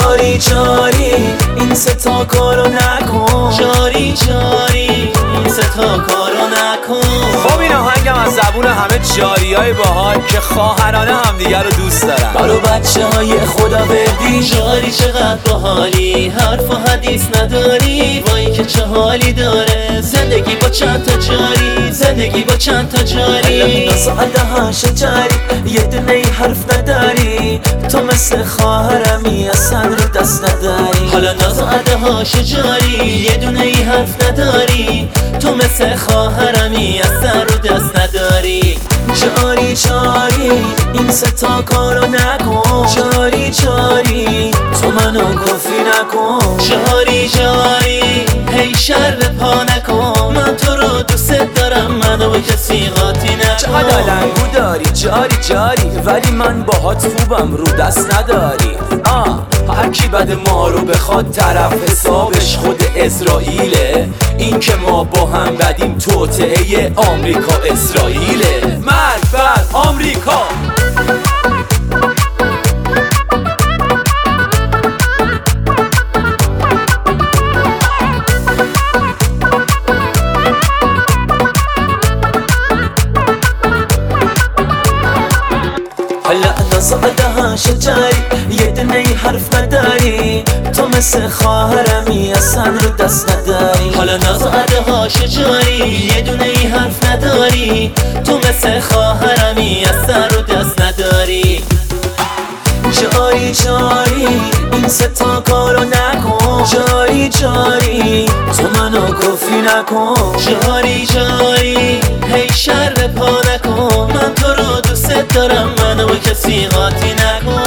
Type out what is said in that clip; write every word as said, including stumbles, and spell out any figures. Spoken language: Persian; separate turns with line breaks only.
جاری جاری این ستا کارو نکن،
جاری جاری این ستا کارو نکن.
خب این آهنگم از زبون همه جاری های باحال که خواهرانه همدیگه رو دوست دارن.
برو بچه های خدا بردی.
جاری چقدر باحالی، حرف و حدیث نداری، وای که چه حالی داره زندگی با چند تا جاری، زندگی با چند تا جاری.
ناساعده هاش جاری یه دونه ای حرف نداری، تو مثل خواهرمی اصلا رو دست نداری.
حالا ناساعده هاش جاری یه دونه ای حرف نداری، تو مثل خواهرمی اصلا رو دست نداری.
جاری جاری این ستا کارو نکن، جاری جاری تو منو کفی نکن.
جاری جاری هی شر پا نکن، من تو رو دوست دارم، منو به کسی قاطی نکن.
چقدر علنگو داری جاری جاری، ولی من باهات خوبم رو دست نداری. آه هرکی بد ما رو بخواد طرف حسابش خود اسرائیله، این که ما با هم بدیم توطئه آمریکا اسرائیله. مرگ بر آمریکا.
حالا نازاده هاش جاری یه دونه ای حرف نداری، تو مثل خواهرمی اصلا رو دست نداری.
حالا نازاده هاش جاری یه دونه ای حرف نداری، تو مثل خواهرمی اصلا رو دست نداری.
جاری جاری این ستا کارو نکن، جاری جاری تو منو کفی نکن.
جاری جاری هی شر پا نکن، من تو رو دوست دارم، منو به کسی قاطی نکن.